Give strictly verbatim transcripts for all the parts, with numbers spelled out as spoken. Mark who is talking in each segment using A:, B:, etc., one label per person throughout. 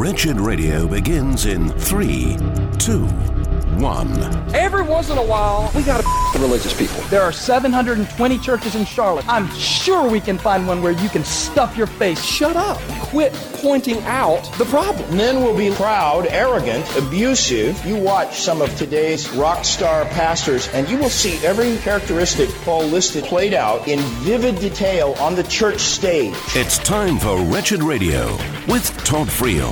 A: Wretched Radio begins in three, two, one.
B: Every once in a while, we gotta the religious people. There are seven hundred twenty churches in Charlotte. I'm sure we can find one where you can stuff your face. Shut up. Quit pointing out the problem.
C: Men will be proud, arrogant, abusive. You watch some of today's rock star pastors, and you will see every characteristic Paul listed played out in vivid detail on the church stage.
A: It's time for Wretched Radio with Todd Friel.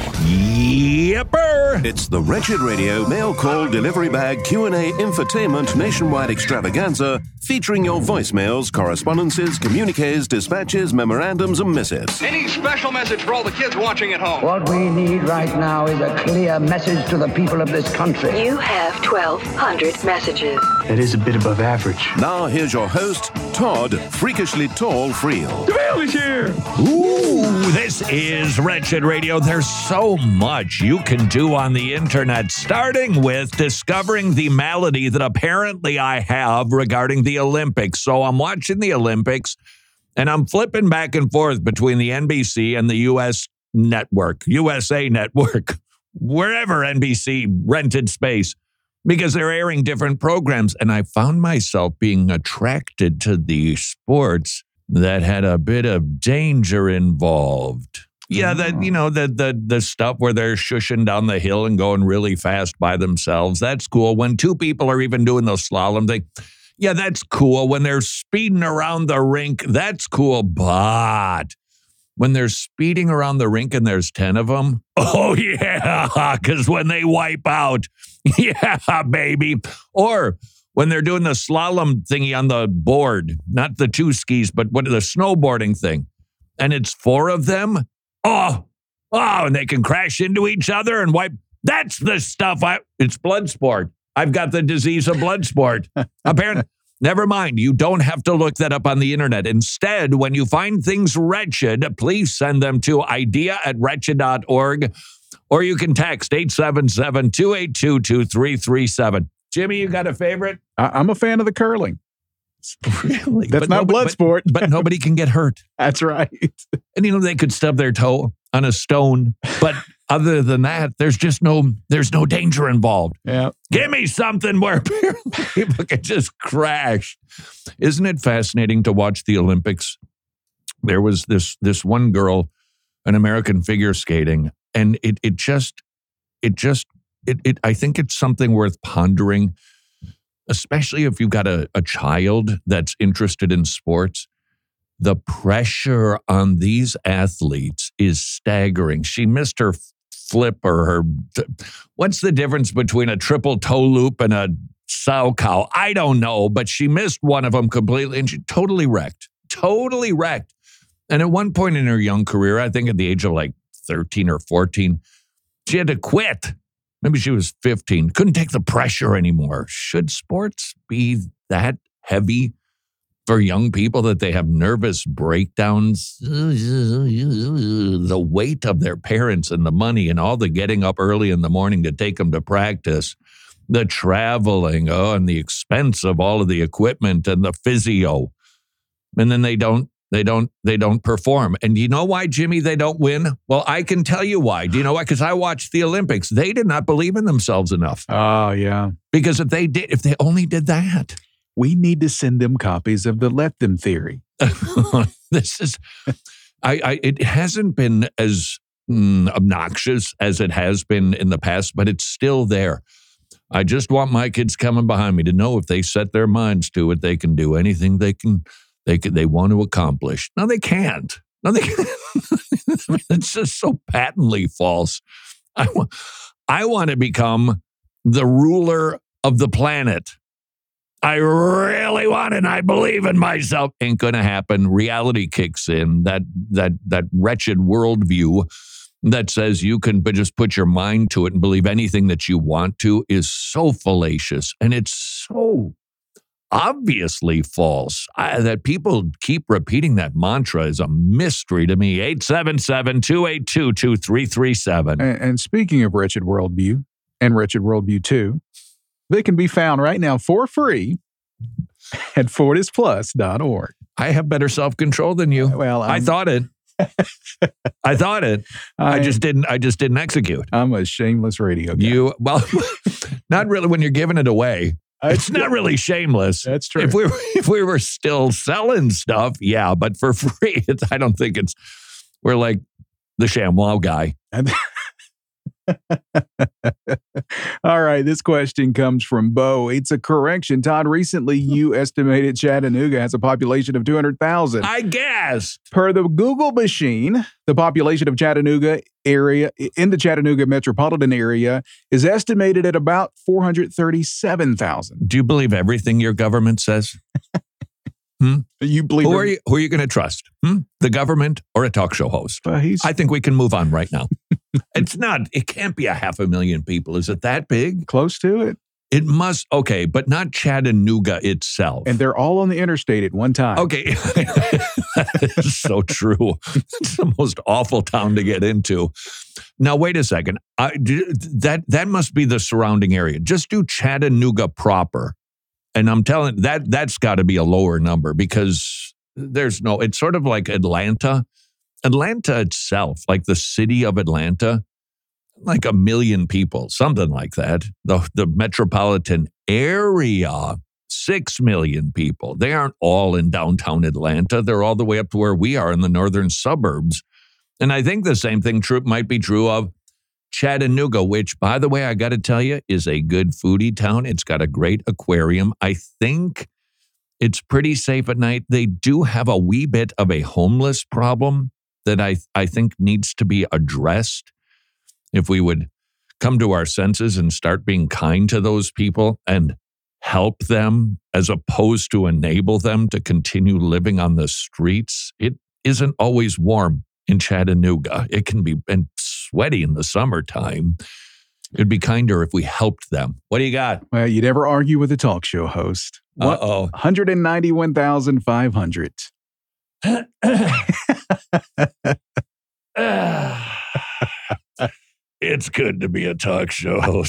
D: Yepper!
A: It's the Wretched Radio mail call delivery bag Q and A infotainment nationwide extravaganza featuring your voicemails, correspondences, communiques, dispatches, memorandums, and missives.
E: Any special message for all the kids watching at home?
F: What we need right now is a clear message to the people of this country.
G: You have twelve hundred messages.
H: That is a bit above average.
A: Now here's your host, Todd Freakishly Tall Friel.
D: The mail is here! Ooh, this is Wretched Radio. There's so much you can do on the internet, starting with discovering the malady that apparently I have regarding the Olympics. So I'm watching the Olympics, and I'm flipping back and forth between the N B C and the U S network, U S A Network, wherever N B C rented space, because they're airing different programs. And I found myself being attracted to the sports that had a bit of danger involved. Yeah, that, you know, the, the the stuff where they're shushing down the hill and going really fast by themselves. That's cool. When two people are even doing the slalom thing, yeah, that's cool. When they're speeding around the rink, that's cool. But when they're speeding around the rink and there's ten of them, oh, yeah, because when they wipe out, yeah, baby. Or when they're doing the slalom thingy on the board, not the two skis, but what the snowboarding thing, and it's four of them, oh, oh, and they can crash into each other and wipe. That's the stuff. I. It's blood sport. I've got the disease of blood sport. Apparently, never mind. You don't have to look that up on the internet. Instead, when you find things wretched, please send them to idea at wretched dot org, or you can text eight seven seven, two eight two, two three three seven. Jimmy, you got a favorite?
I: I- I'm a fan of the curling.
D: Really?
I: That's
D: but
I: not
D: nobody,
I: blood
D: but,
I: sport.
D: But nobody can get hurt.
I: That's right.
D: And, you know, they could stub their toe on a stone. But other than that, there's just no, there's no danger involved.
I: Yeah.
D: Give me something where people can just crash. Isn't it fascinating to watch the Olympics? There was this this one girl, an American figure skating, and it it just, it just, it, it I think it's something worth pondering, especially if you've got a, a child that's interested in sports. The pressure on these athletes is staggering. She missed her flip or her, what's the difference between a triple toe loop and a sow cow? I don't know, but she missed one of them completely and she totally wrecked, totally wrecked. And at one point in her young career, I think at the age of like thirteen or fourteen, she had to quit. Maybe she was fifteen, couldn't take the pressure anymore. Should sports be that heavy for young people that they have nervous breakdowns? The weight of their parents and the money and all the getting up early in the morning to take them to practice, the traveling, oh, and the expense of all of the equipment and the physio. And then they don't, they don't, they don't perform. And do you know why, Jimmy, they don't win? Well, I can tell you why. Do you know why? Because I watched the Olympics. They did not believe in themselves enough.
I: Oh, yeah.
D: Because if they did, if they only did that.
I: We need to send them copies of the Let Them Theory.
D: This is, I, I, it hasn't been as mm, obnoxious as it has been in the past, but it's still there. I just want my kids coming behind me to know if they set their minds to it, they can do anything they can, they can, they want to accomplish. No, they can't. No, they can't. I mean, it's just so patently false. I want, I want to become the ruler of the planet. I really want it and I believe in myself. Ain't gonna happen. Reality kicks in. That that that wretched worldview that says you can but just put your mind to it and believe anything that you want to is so fallacious. And it's so obviously false. I, that people keep repeating that mantra is a mystery to me. eight seven seven, two eight two, two three three seven.
I: And, and speaking of Wretched Worldview and Wretched Worldview two, they can be found right now for free at fortis plus dot org.
D: I have better self-control than you.
I: Well, I'm,
D: I thought it. I thought it. I, I just didn't. I just didn't execute.
I: I'm a shameless radio guy.
D: You well, not really when you're giving it away. It's not really shameless.
I: That's true.
D: If we were, if we were still selling stuff, yeah, but for free, it's, I don't think it's. We're like the ShamWow guy.
I: All right, this question comes from Bo. It's a correction. Todd, recently you estimated Chattanooga has a population of two hundred thousand.
D: I guess.
I: Per the Google machine, the population of Chattanooga area, in the Chattanooga metropolitan area, is estimated at about four hundred thirty-seven thousand.
D: Do you believe everything your government says? Hmm?
I: You believe
D: who are you? Who are you going to trust? Hmm? The government or a talk show host?
I: Uh, he's...
D: I think we can move on right now. It's not. It can't be a half a million people. Is it that big?
I: Close to it.
D: It must. Okay, but not Chattanooga itself.
I: And they're all on the interstate at one time.
D: Okay, that is so true. It's the most awful town to get into. Now, wait a second. I, that that must be the surrounding area. Just do Chattanooga proper. And I'm telling that that's got to be a lower number because there's no, it's sort of like Atlanta. Atlanta itself, like the city of Atlanta, like a million people, something like that. The, the metropolitan area, six million people. They aren't all in downtown Atlanta. They're all the way up to where we are in the northern suburbs. And I think the same thing true, might be true of Chattanooga, which, by the way, I got to tell you, is a good foodie town. It's got a great aquarium. I think it's pretty safe at night. They do have a wee bit of a homeless problem that I, I think needs to be addressed. If we would come to our senses and start being kind to those people and help them as opposed to enable them to continue living on the streets. It isn't always warm in Chattanooga. It can be and sweaty in the summertime. It'd be kinder if we helped them. What do you got?
I: Well, you never argue with a talk show host.
D: Uh-oh.
I: one hundred ninety-one thousand five hundred.
D: It's good to be a talk show host.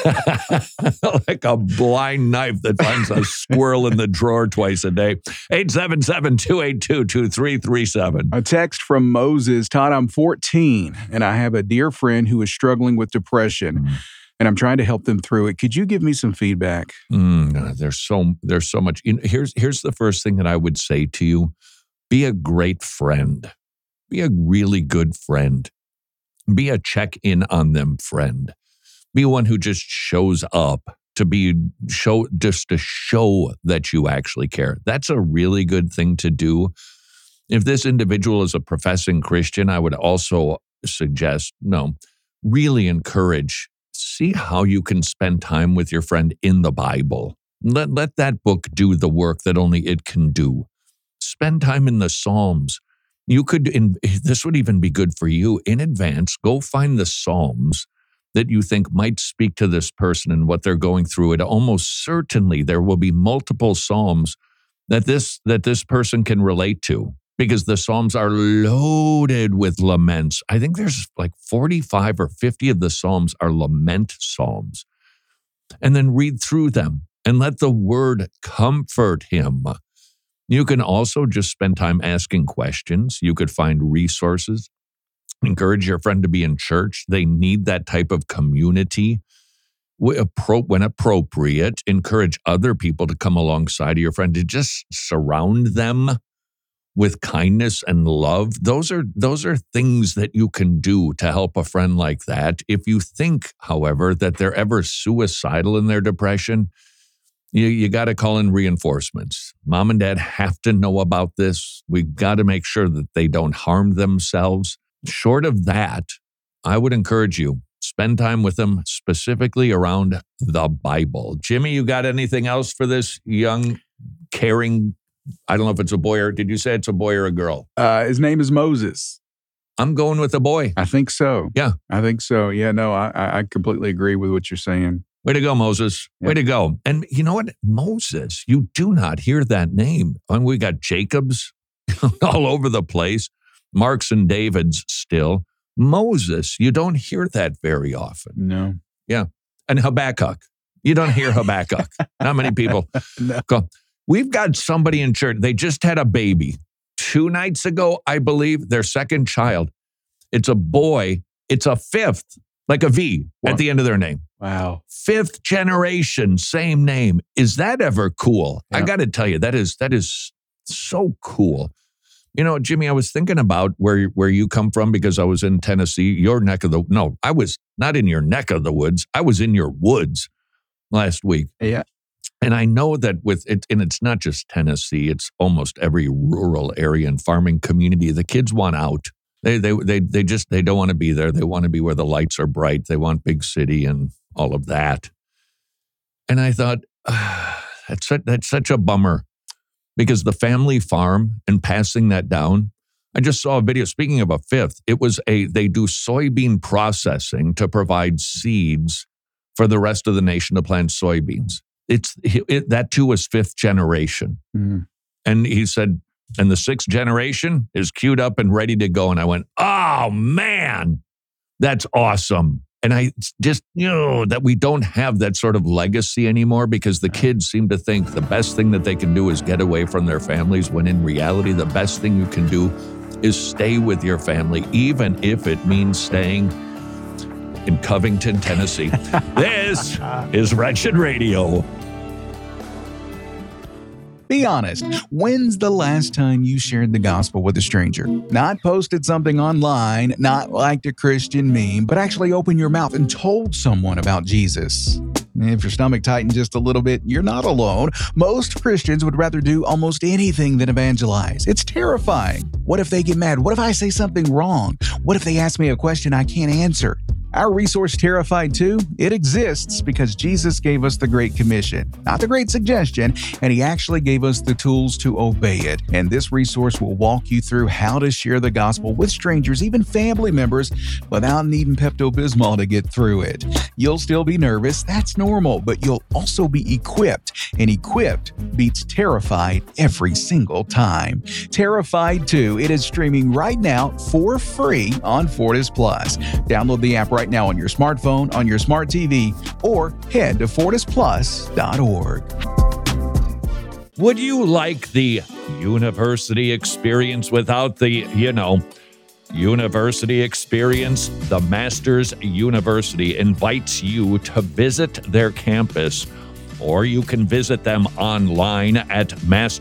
D: Like a blind knife that finds a squirrel in the drawer twice a day. eight seven seven, two eight two, two three three seven.
I: A text from Moses. Todd, I'm fourteen, and I have a dear friend who is struggling with depression, mm. and I'm trying to help them through it. Could you give me some feedback?
D: Mm, there's so there's so much. You know, here's here's the first thing that I would say to you. Be a great friend. Be a really good friend. Be a check-in on them friend. Be one who just shows up to be show just to show that you actually care. That's a really good thing to do. If this individual is a professing Christian, I would also suggest, no, really encourage, see how you can spend time with your friend in the Bible. Let, let that book do the work that only it can do. Spend time in the Psalms. You could, in, this would even be good for you in advance. Go find the Psalms that you think might speak to this person and what they're going through. It almost certainly there will be multiple Psalms that this that this person can relate to because the Psalms are loaded with laments. I think there's like forty-five or fifty of the Psalms are lament Psalms. And then read through them and let the word comfort him. You can also just spend time asking questions. You could find resources. Encourage your friend to be in church. They need that type of community. When appropriate, encourage other people to come alongside of your friend to just surround them with kindness and love. Those are those are things that you can do to help a friend like that. If you think, however, that they're ever suicidal in their depression, You, you got to call in reinforcements. Mom and dad have to know about this. We've got to make sure that they don't harm themselves. Short of that, I would encourage you, spend time with them specifically around the Bible. Jimmy, you got anything else for this young, caring, I don't know if it's a boy or, did you say it's a boy or a girl?
I: Uh, his name is Moses.
D: I'm going with a boy.
I: I think so.
D: Yeah.
I: I think so. Yeah, no, I, I completely agree with what you're saying.
D: Way to go, Moses. Way yeah. to go. And you know what? Moses, you do not hear that name. I mean, we got Jacobs all over the place, Marks and Davids still. Moses, you don't hear that very often.
I: No.
D: Yeah. And Habakkuk. You don't hear Habakkuk. Not many people.
I: No.
D: Go. We've got somebody in church. They just had a baby. two nights ago, I believe, their second child. It's a boy. It's a fifth, like a V wow. at the end of their name.
I: Wow.
D: Fifth generation, same name. Is that ever cool? Yeah. I got to tell you, that is that is so cool. You know, Jimmy, I was thinking about where, where you come from because I was in Tennessee, your neck of the, no, I was not in your neck of the woods. I was in your woods last week.
I: Yeah.
D: And I know that with it, and it's not just Tennessee, it's almost every rural area and farming community. The kids want out. They, they, they, they just, they don't want to be there. They want to be where the lights are bright. They want big city and all of that. And I thought, ah, that's, such, that's such a bummer. Because the family farm and passing that down, I just saw a video. Speaking of a fifth, it was a, they do soybean processing to provide seeds for the rest of the nation to plant soybeans. It's it, that too was fifth generation. Mm-hmm. And he said, and the sixth generation is queued up and ready to go. And I went, oh man, that's awesome. And I just, you know, that we don't have that sort of legacy anymore because the kids seem to think the best thing that they can do is get away from their families, when in reality, the best thing you can do is stay with your family, even if it means staying in Covington, Tennessee. This is Wretched Radio.
I: Be honest, when's the last time you shared the gospel with a stranger? Not posted something online, not liked a Christian meme, but actually opened your mouth and told someone about Jesus. If your stomach tightened just a little bit, you're not alone. Most Christians would rather do almost anything than evangelize. It's terrifying. What if they get mad? What if I say something wrong? What if they ask me a question I can't answer? Our resource, Terrified two, it exists because Jesus gave us the Great Commission, not the Great Suggestion, and he actually gave us the tools to obey it. And this resource will walk you through how to share the gospel with strangers, even family members, without needing Pepto-Bismol to get through it. You'll still be nervous, that's normal, but you'll also be equipped, and equipped beats terrified every single time. Terrified two, it is streaming right now for free on Fortis Plus. Download the app right now on your smartphone, on your smart T V, or head to fortis plus dot org.
D: Would you like the university experience without the, you know, university experience? The Masters University invites you to visit their campus, or you can visit them online at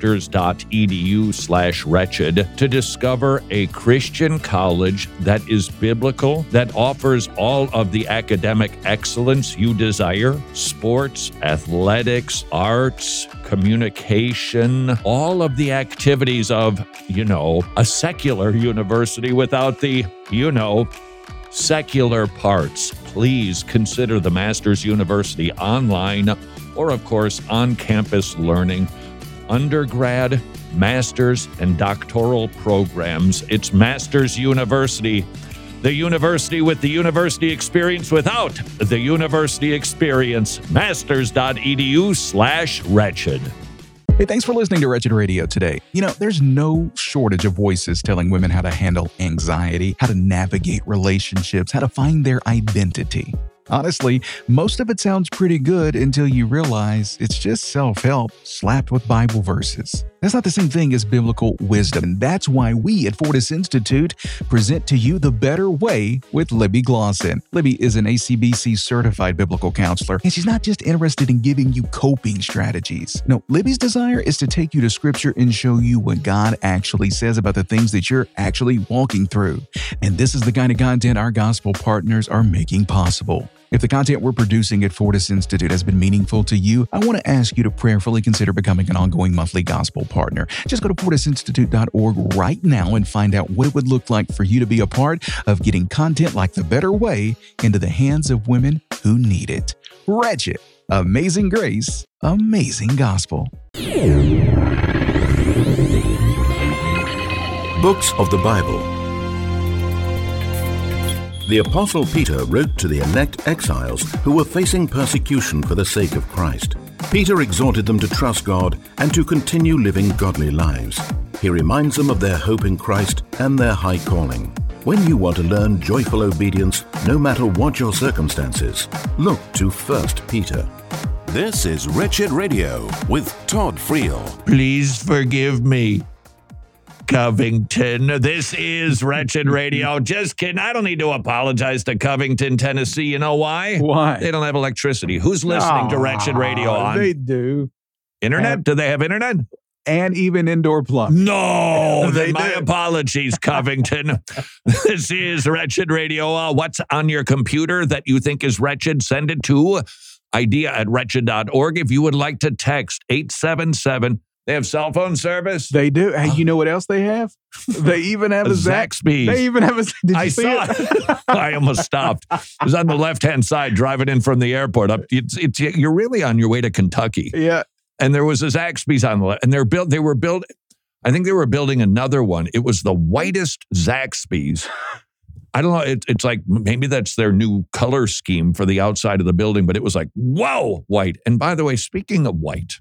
D: masters.edu slash wretched to discover a Christian college that is biblical, that offers all of the academic excellence you desire: sports, athletics, arts, communication, all of the activities of, you know, a secular university without the, you know, secular parts. Please consider the Masters University online, or, of course, on-campus learning, undergrad, master's, and doctoral programs. It's Masters University, the university with the university experience without the university experience. Masters.edu slash wretched.
I: Hey, thanks for listening to Wretched Radio today. You know, there's no shortage of voices telling women how to handle anxiety, how to navigate relationships, how to find their identity. Honestly, most of it sounds pretty good until you realize it's just self-help slapped with Bible verses. That's not the same thing as biblical wisdom, and that's why we at Fortis Institute present to you The Better Way with Libby Glosson. Libby is an A C B C certified biblical counselor, and she's not just interested in giving you coping strategies. No, Libby's desire is to take you to Scripture and show you what God actually says about the things that you're actually walking through. And this is the kind of content our gospel partners are making possible. If the content we're producing at Fortis Institute has been meaningful to you, I want to ask you to prayerfully consider becoming an ongoing monthly gospel partner. Just go to fortis institute dot org right now and find out what it would look like for you to be a part of getting content like The Better Way into the hands of women who need it. Wretched, amazing grace, amazing gospel.
A: Books of the Bible. The Apostle Peter wrote to the elect exiles who were facing persecution for the sake of Christ. Peter exhorted them to trust God and to continue living godly lives. He reminds them of their hope in Christ and their high calling. When you want to learn joyful obedience, no matter what your circumstances, look to First Peter. This is Wretched Radio with Todd Friel.
D: Please forgive me. Covington. This is Wretched Radio. Just kidding. I don't need to apologize to Covington, Tennessee. You know why?
I: Why?
D: They don't have electricity. Who's listening
I: oh,
D: to Wretched Radio on?
I: They do.
D: Internet?
I: Have,
D: do they have internet?
I: And even indoor plumbing.
D: No,
I: they
D: then my
I: do.
D: apologies, Covington. This is Wretched Radio. Uh, what's on your computer that you think is wretched? Send it to idea at wretched dot org. If you would like to text eight seven seven, they have cell phone service.
I: They do. Hey, you know what else they have? They even have a, a
D: Zaxby's.
I: They even have a. Did you
D: I
I: see
D: saw
I: it?
D: it. I almost stopped. It was on the left-hand side driving in from the airport. Up, it's, it's, you're really on your way to Kentucky.
I: Yeah.
D: And there was a Zaxby's on the left. And they're built, they were built, I think they were building another one. It was the whitest Zaxby's. I don't know. It, it's like, maybe that's their new color scheme for the outside of the building, but it was like, whoa, white. And by the way, speaking of white,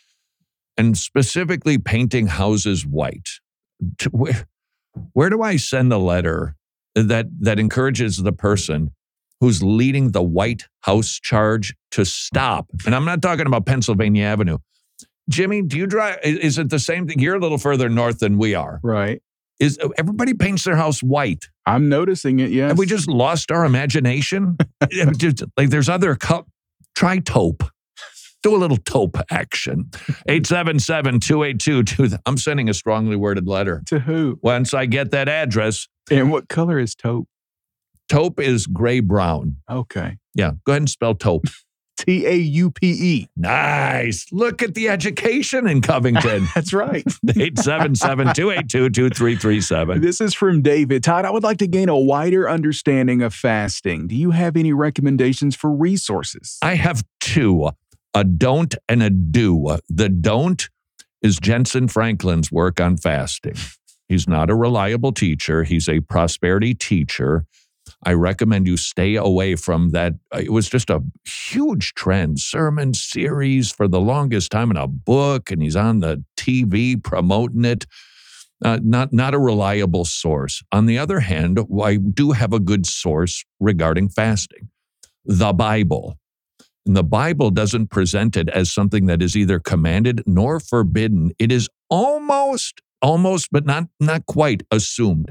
D: and specifically painting houses white, to where, where do I send the letter that, that encourages the person who's leading the White House charge to stop? And I'm not talking about Pennsylvania Avenue. Jimmy, do you drive? Is it the same thing? You're a little further north than we are.
I: Right.
D: Is everybody paints their house white?
I: I'm noticing it, yes.
D: Have we just lost our imagination? Just, like there's other color. Try taupe. Do a little taupe action. eight seven seven, two eight two, two I'm sending a strongly worded letter.
I: To who?
D: Once I get that address.
I: And what color is taupe?
D: Taupe is gray-brown.
I: Okay.
D: Yeah, go ahead and spell taupe.
I: T A U P E.
D: Nice. Look at the education in Covington.
I: That's right.
D: eight seven seven, two eight two, two three three seven.
I: This is from David. Todd, I would like to gain a wider understanding of fasting. Do you have any recommendations for resources?
D: I have two, a don't and a do. The don't is Jensen Franklin's work on fasting. He's not a reliable teacher. He's a prosperity teacher. I recommend you stay away from that. It was just a huge trend, sermon series for the longest time in a book, and he's on the T V promoting it. Uh, not, not a reliable source. On the other hand, I do have a good source regarding fasting, the Bible. And the Bible doesn't present it as something that is either commanded nor forbidden. It is almost, almost, but not, not quite assumed.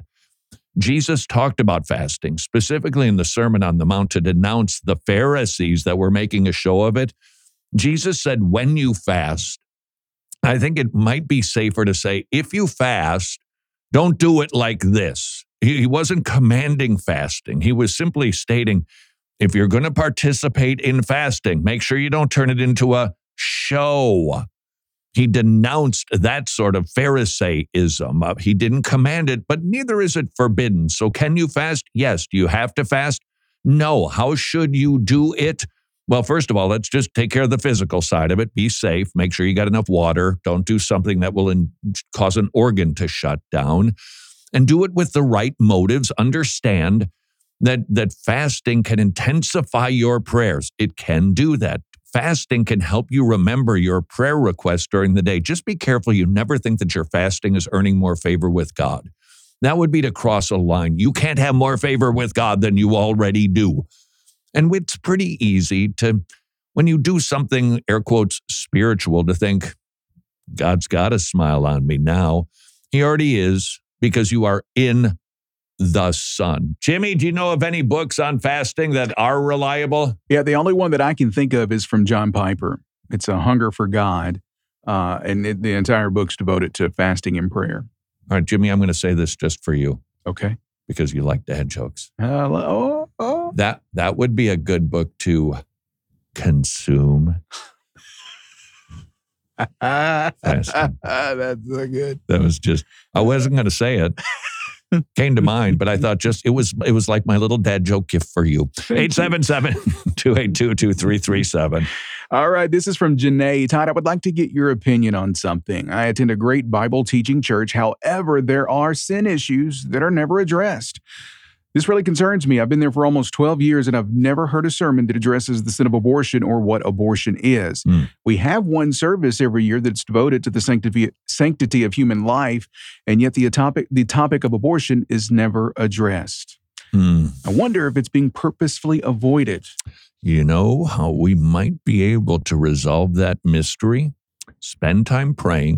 D: Jesus talked about fasting, specifically in the Sermon on the Mount, to denounce the Pharisees that were making a show of it. Jesus said, when you fast, I think it might be safer to say, if you fast, don't do it like this. He wasn't commanding fasting. He was simply stating, if you're going to participate in fasting, make sure you don't turn it into a show. He denounced that sort of Pharisaism. Uh, he didn't command it, but neither is it forbidden. So can you fast? Yes. Do you have to fast? No. How should you do it? Well, first of all, let's just take care of the physical side of it. Be safe. Make sure you got enough water. Don't do something that will in- cause an organ to shut down. And do it with the right motives. Understand that, that fasting can intensify your prayers. It can do that. Fasting can help you remember your prayer requests during the day. Just be careful you never think that your fasting is earning more favor with God. That would be to cross a line. You can't have more favor with God than you already do. And it's pretty easy to, when you do something, air quotes, spiritual, to think, God's got a smile on me now. He already is, because you are in the Son. Jimmy, do you know of any books on fasting that are reliable?
I: Yeah, the only one that I can think of is from John Piper. It's A Hunger for God, uh, and it, the entire book's devoted to fasting and prayer.
D: All right, Jimmy, I'm going to say this just for you.
I: Okay.
D: Because you like dad jokes.
I: Uh, oh, oh.
D: That, that would be a good book to consume. Fasting.
I: That's so good.
D: That was just, I wasn't going to say it. Came to mind, but I thought just, it was it was like my little dad joke gift for you. eight seven seven, two eight two, two three three seven.
I: All right, this is from Janae. Todd, I would like to get your opinion on something. I attend a great Bible teaching church. However, there are sin issues that are never addressed. This really concerns me. I've been there for almost twelve years, and I've never heard a sermon that addresses the sin of abortion or what abortion is. Mm. We have one service every year that's devoted to the sanctity, sanctity of human life, and yet the topic, the topic of abortion is never addressed. Mm. I wonder if it's being purposefully avoided.
D: You know how we might be able to resolve that mystery? Spend time praying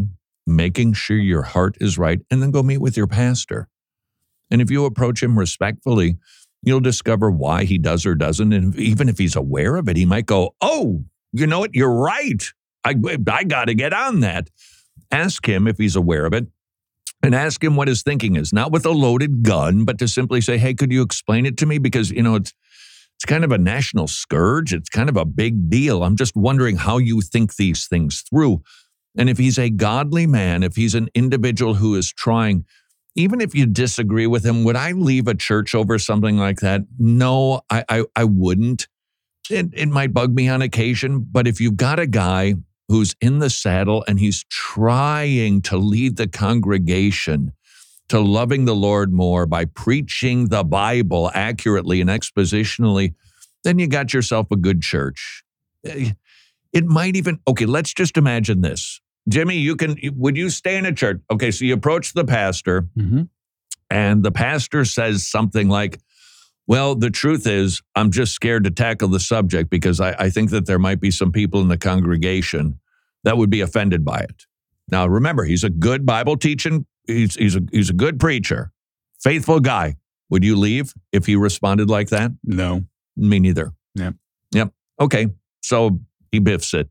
D: making sure your heart is right, and then go meet with your pastor. And if you approach him respectfully, you'll discover why he does or doesn't. And even if he's aware of it, he might go, oh, you know what? You're right. I, I got to get on that. Ask him if he's aware of it, and ask him what his thinking is, not with a loaded gun, but to simply say, hey, could you explain it to me? Because, you know, it's it's kind of a national scourge. It's kind of a big deal. I'm just wondering how you think these things through. And if he's a godly man, if he's an individual who is trying, even if you disagree with him, would I leave a church over something like that? No, I I, I wouldn't. It, it might bug me on occasion, but if you've got a guy who's in the saddle and he's trying to lead the congregation to loving the Lord more by preaching the Bible accurately and expositionally, then you got yourself a good church. It might even, okay, let's just imagine this. Jimmy, you can, would you stay in a church? Okay, so you approach the pastor, mm-hmm. and the pastor says something like, well, the truth is, I'm just scared to tackle the subject because I, I think that there might be some people in the congregation that would be offended by it. Now, remember, he's a good Bible teaching, he's, he's, a, he's a good preacher, faithful guy. Would you leave if he responded like that?
I: No.
D: Me neither.
I: Yep.
D: Yep. Okay, so he biffs it.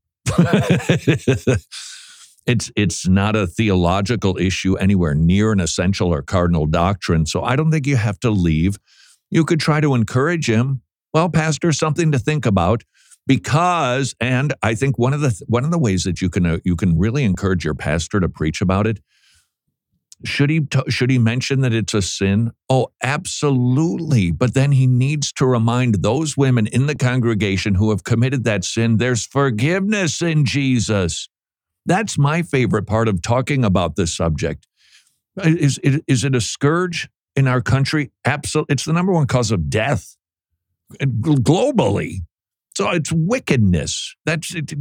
D: It's it's not a theological issue anywhere near an essential or cardinal doctrine, so I don't think you have to leave. You could try to encourage him. Well, Pastor, something to think about, because, and I think one of the one of the ways that you can uh, you can really encourage your pastor to preach about it. Should he t- should he mention that it's a sin? Oh, absolutely. But then he needs to remind those women in the congregation who have committed that sin, there's forgiveness in Jesus. That's my favorite part of talking about this subject. Is it, is it a scourge in our country? Absolutely. It's the number one cause of death globally. So it's wickedness. That's it,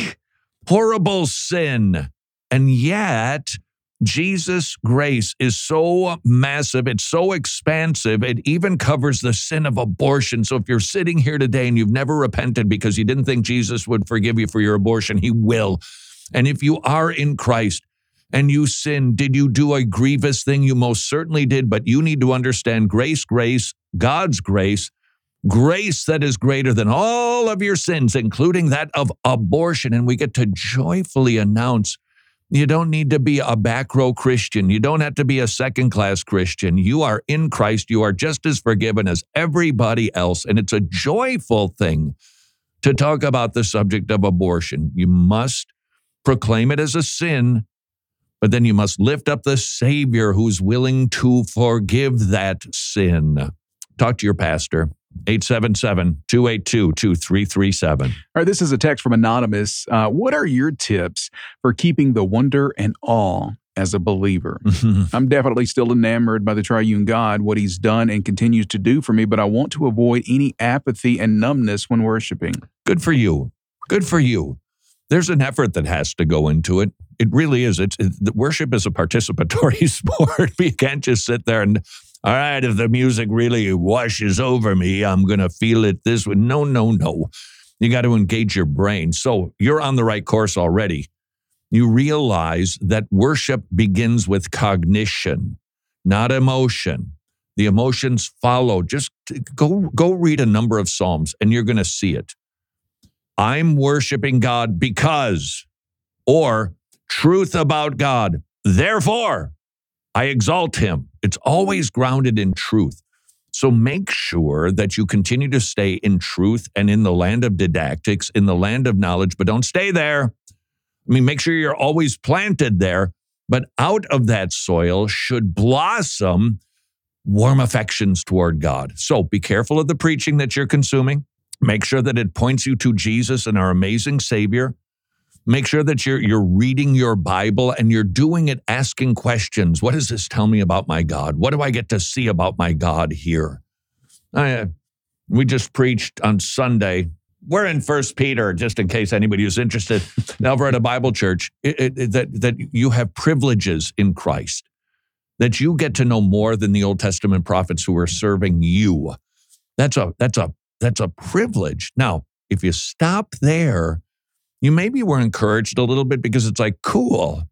D: horrible sin. And yet, Jesus' grace is so massive, it's so expansive, it even covers the sin of abortion. So if you're sitting here today and you've never repented because you didn't think Jesus would forgive you for your abortion, he will. And if you are in Christ and you sin, did you do a grievous thing? You most certainly did, but you need to understand grace, grace, God's grace, grace that is greater than all of your sins, including that of abortion. And we get to joyfully announce, you don't need to be a back row Christian. You don't have to be a second class Christian. You are in Christ. You are just as forgiven as everybody else. And it's a joyful thing to talk about the subject of abortion. You must proclaim it as a sin, but then you must lift up the Savior who's willing to forgive that sin. Talk to your pastor. eight seven seven, two eight two, two three three seven.
I: All right, this is a text from Anonymous. Uh, what are your tips for keeping the wonder and awe as a believer? I'm definitely still enamored by the triune God, what he's done and continues to do for me, but I want to avoid any apathy and numbness when worshiping.
D: Good for you. Good for you. There's an effort that has to go into it. It really is. It's it, the worship is a participatory sport. You can't just sit there and, all right, if the music really washes over me, I'm going to feel it this way. No, no, no. You got to engage your brain. So you're on the right course already. You realize that worship begins with cognition, not emotion. The emotions follow. Just go, go read a number of Psalms and you're going to see it. I'm worshiping God because, or truth about God, therefore I exalt him. It's always grounded in truth. So make sure that you continue to stay in truth and in the land of didactics, in the land of knowledge, but don't stay there. I mean, make sure you're always planted there, but out of that soil should blossom warm affections toward God. So be careful of the preaching that you're consuming. Make sure that it points you to Jesus and our amazing Savior. Make sure that you're you're reading your Bible and you're doing it asking questions. What does this tell me about my God? What do I get to see about my God here? I, uh, we just preached on Sunday. We're in First Peter, just in case anybody who's interested. Now we're at a Bible church, it, it, that, that you have privileges in Christ, that you get to know more than the Old Testament prophets who are serving you. That's a that's a That's a privilege. Now, if you stop there, you maybe were encouraged a little bit because it's like, cool,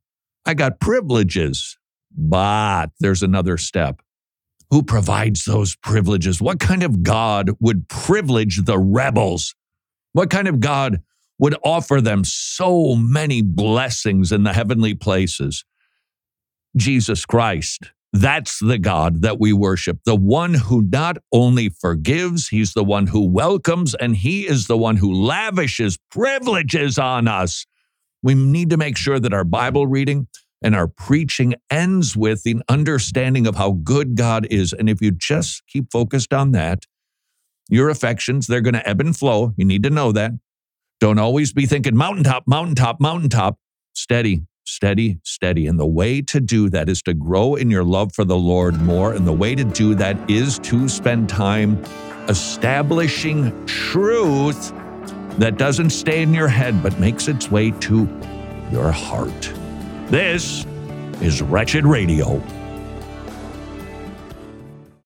D: I got privileges. But there's another step. Who provides those privileges? What kind of God would privilege the rebels? What kind of God would offer them so many blessings in the heavenly places? Jesus Christ. That's the God that we worship, the one who not only forgives, he's the one who welcomes, and he is the one who lavishes privileges on us. We need to make sure that our Bible reading and our preaching ends with the understanding of how good God is. And if you just keep focused on that, your affections, they're going to ebb and flow. You need to know that. Don't always be thinking mountaintop, mountaintop, mountaintop. Steady. Steady, steady. And the way to do that is to grow in your love for the Lord more. And the way to do that is to spend time establishing truth that doesn't stay in your head, but makes its way to your heart. This is Wretched Radio.